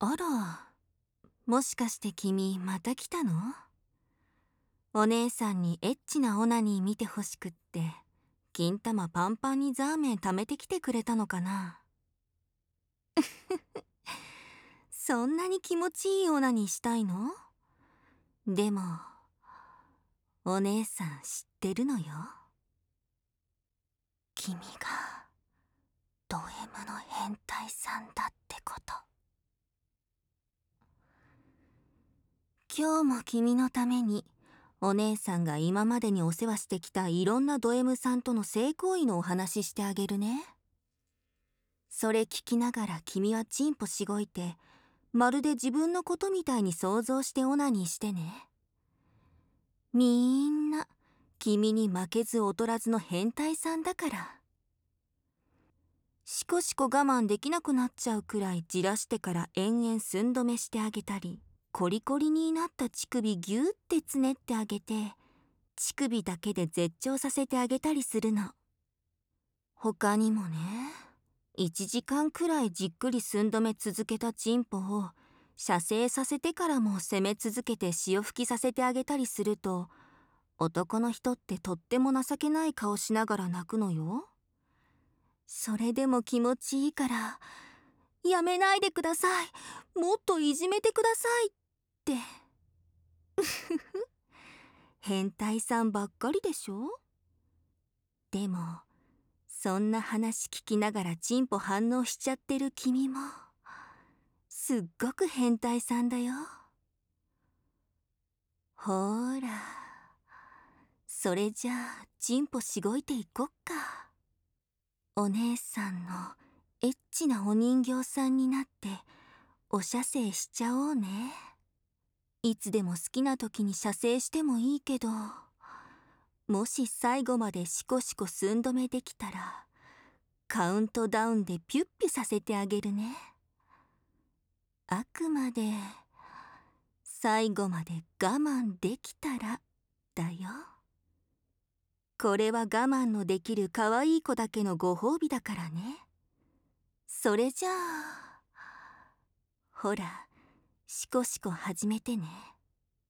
あら、もしかして君また来たの？お姉さんにエッチなオナニー見てほしくって、金玉パンパンにザーメン貯めてきてくれたのかな？そんなに気持ちいいオナニーしたいの？でも、お姉さん知ってるのよ。君がド M の変態さんだってこと。今日も君のためにお姉さんが今までにお世話してきたいろんなド M さんとの性行為のお話ししてあげるね。それ聞きながら君はチンポしごいて、まるで自分のことみたいに想像してオナニーしてね。みんな君に負けず劣らずの変態さんだから。しこしこ我慢できなくなっちゃうくらいじらしてから延々寸止めしてあげたり、コリコリになった乳首ぎゅーってつねってあげて、乳首だけで絶頂させてあげたりするの。他にもね、1時間くらいじっくり寸止め続けたチンポを射精させてからも攻め続けて潮吹きさせてあげたりすると、男の人ってとっても情けない顔しながら泣くのよ。それでも気持ちいいから、やめないでください、もっといじめてくださいって。変態さんばっかりでしょ？でも、そんな話聞きながらチンポ反応しちゃってる君も、すっごく変態さんだよ。ほーら、それじゃあチンポしごいていこっか。お姉さんのエッチなお人形さんになってお射精しちゃおうね。いつでも好きな時に射精してもいいけど、もし最後までシコシコ寸止めできたら、カウントダウンでピュッピュさせてあげるね。あくまで最後まで我慢できたらだよ。これは我慢のできる可愛い子だけのご褒美だからね。それじゃあ、ほら、シコシコ始めてね。